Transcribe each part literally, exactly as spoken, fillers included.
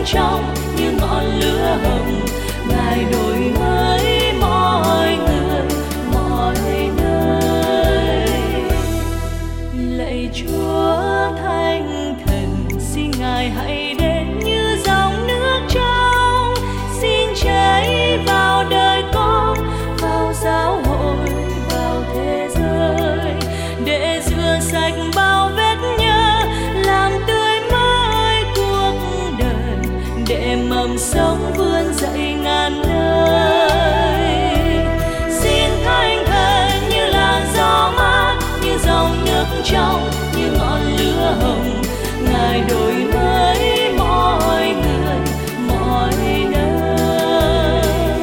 trong như ngọn lửa hồng. Ngài đổi mới mọi người mọi nơi. Lạy Chúa Thánh Thần, xin Ngài hãy đến như dòng nước trong, xin chảy vào đời con, vào giáo hội, vào thế giới, để rửa sạch bao vết nhơ, làm tươi mới cuộc đời, để mầm sống vươn dậy ngàn nơi. Xin Thánh Thần như làn gió mát, như dòng nước trong, như ngọn lửa hồng. Ngài đổi mới mọi người mọi nơi.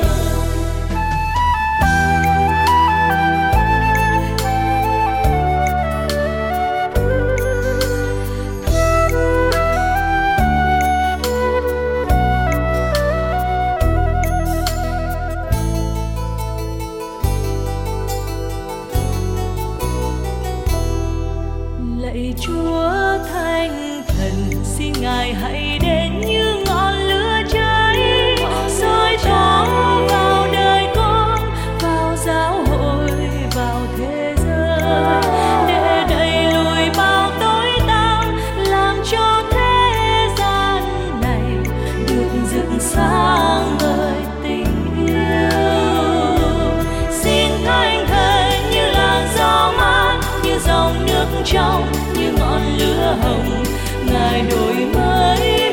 Lạy Chúa Thánh Thần, xin Ngài hãy đến như ngọn lửa cháy, soi tỏ vào đời con, vào giáo hội, vào thế giới, để đẩy lùi bao tối tăm, làm cho thế gian này được dựng sáng ngời tình yêu. Xin Thánh Thần như làn gió mát, như dòng nước trong, như ngọn lửa hồng. Ngài đổi mới